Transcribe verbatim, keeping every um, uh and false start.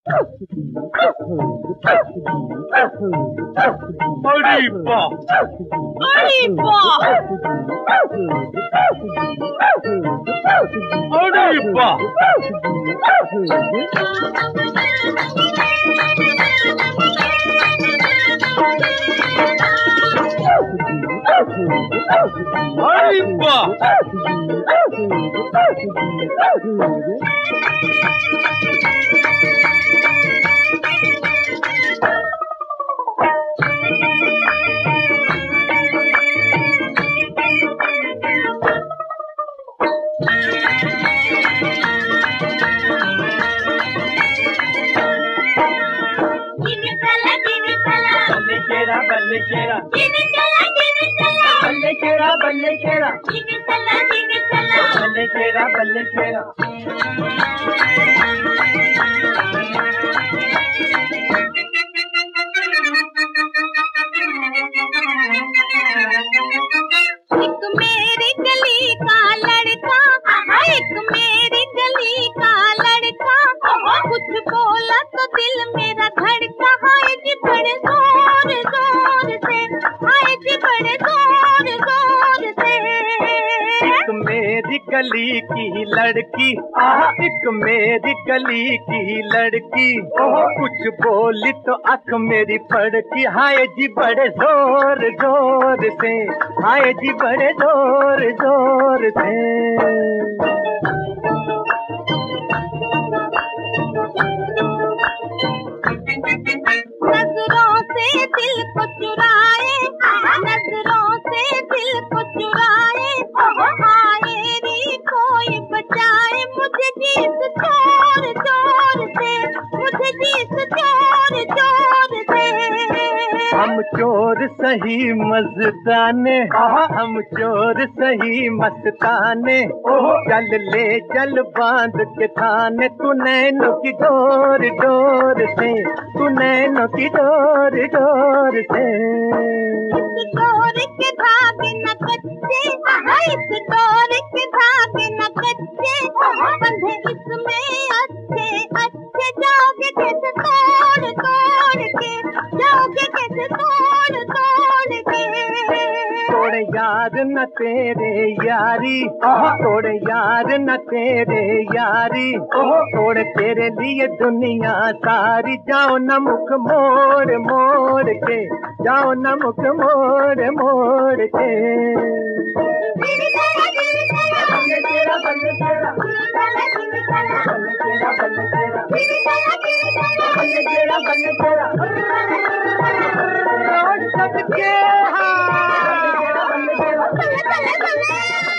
अरे वाह, अरे वाह, अरे वाह। अरे वाह, बल्ले शेरा बल्ले शेरा, गिनी चला गिनी चला बल्ले शेरा, बल्ले शेरा, गिनी चला गिनी चला बल्ले शेरा, बल्ले शेरा। एक मेरी गली का लड़का, एक मेरी गली का लड़का, कुछ बोला तो दिल मेरा धड़का। हाय जी बड़े जोर जोर से, हाय जी बड़े जोर जोर से। एक मेरी गली की लड़की, एक मेरी गली की लड़की, कुछ बोली तो आँख मेरी फड़की। हाय जी बड़े जोर जोर से, हाय जी बड़े जोर जोर से। नजरों से दिल को चुराए, नजरों से दिल को चुराए, आए री कोई बचाए मुझे जीत जोर जोर से, मुझे जीत जोर जोर से। हम चोर सही मस्ताने, हम चोर सही मस्ताने, चल ले चल बांध के थाने। तू नैनों की डोर डोर से, तू नैनों की डोर डोर से। इस डोर के धागे न कच्चे, इस डोर के धागे न कच्चे, बंधे इसमें अच्छे अच्छे। जाओगे कैसे तोड़ तोड़ के, जाओगे कैसे तोड़ तोड़ के। तोड़ यार न तेरे यारी, तोड़ यार न तेरे यारी, तोड़ तेरे लिए दुनिया सारी। जाओ न मुख मोड़ मोड़ के, जाओ न मुख मोड़ मोड़ के। बल्ले शेरा बल्ले शेरा, बल्ले शेरा बल्ले शेरा, बल्ले शेरा बल्ले शेरा, सबके हाँ। बल्ले बल्ले बल्ले।